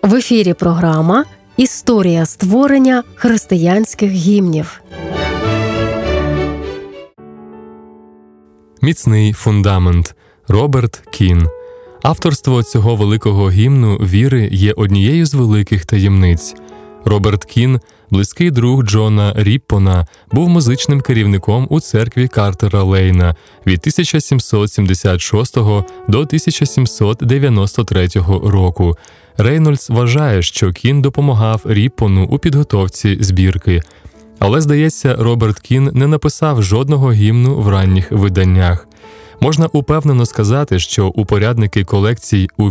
В ефірі програма «Історія створення християнських гімнів». Міцний фундамент. Роберт Кін. Авторство цього великого гімну віри є однією з великих таємниць. Роберт Кін, близький друг Джона Ріппона, був музичним керівником у церкві Картера Лейна від 1776 до 1793 року. Рейнольдс вважає, що Кін допомагав Ріппону у підготовці збірки. Але, здається, Роберт Кін не написав жодного гімну в ранніх виданнях. Можна упевнено сказати, що упорядники колекцій у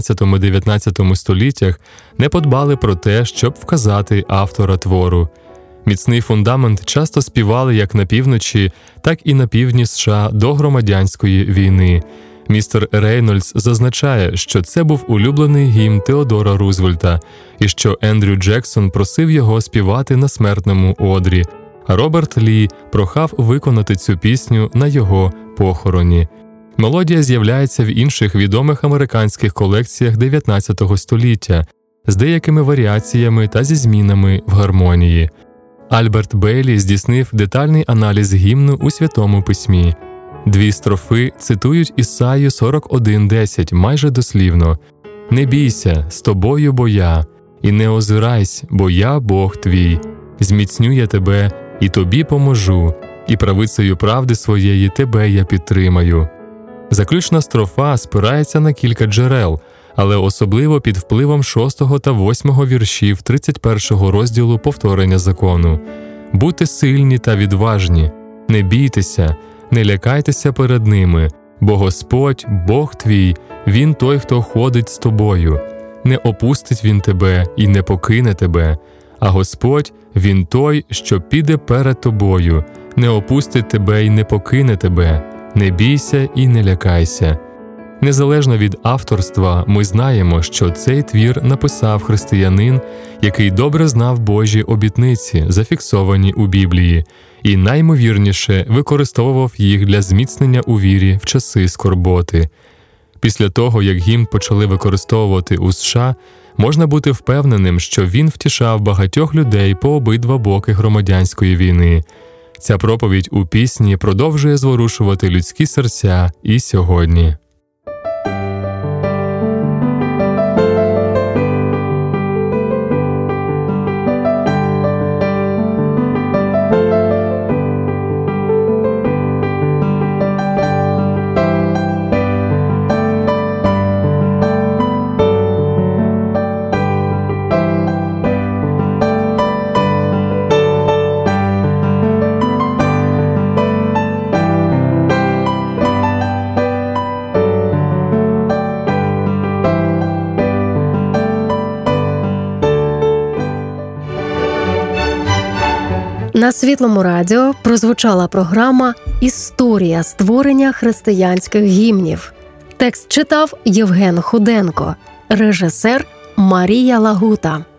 18-19 століттях не подбали про те, щоб вказати автора твору. Міцний фундамент часто співали як на півночі, так і на півдні США до громадянської війни. Містер Рейнольдс зазначає, що це був улюблений гімн Теодора Рузвельта і що Ендрю Джексон просив його співати на смертному одрі, а Роберт Лі прохав виконати цю пісню на його похороні. Мелодія з'являється в інших відомих американських колекціях 19 століття з деякими варіаціями та зі змінами в гармонії. Альберт Бейлі здійснив детальний аналіз гімну у Святому Письмі. Дві строфи цитують Ісаю 41:10 майже дослівно. «Не бійся, з тобою бо я, і не озирайсь, бо я Бог твій. Зміцню я тебе, і тобі поможу, і правицею правди своєї тебе я підтримаю». Заключна строфа спирається на кілька джерел, але особливо під впливом 6 та 8 віршів 31 розділу повторення закону. «Будьте сильні та відважні, не бійтеся, не лякайтеся перед ними, бо Господь, Бог твій, Він той, хто ходить з тобою. Не опустить Він тебе і не покине тебе, а Господь, Він той, що піде перед тобою, не опустить тебе і не покине тебе, не бійся і не лякайся». Незалежно від авторства, ми знаємо, що цей твір написав християнин, який добре знав Божі обітниці, зафіксовані у Біблії, і наймовірніше використовував їх для зміцнення у вірі в часи скорботи. Після того, як гімн почали використовувати у США, можна бути впевненим, що він втішав багатьох людей по обидва боки громадянської війни. Ця проповідь у пісні продовжує зворушувати людські серця і сьогодні. На Світлому радіо прозвучала програма «Історія створення християнських гімнів». Текст читав Євген Худенко, режисер Марія Лагута.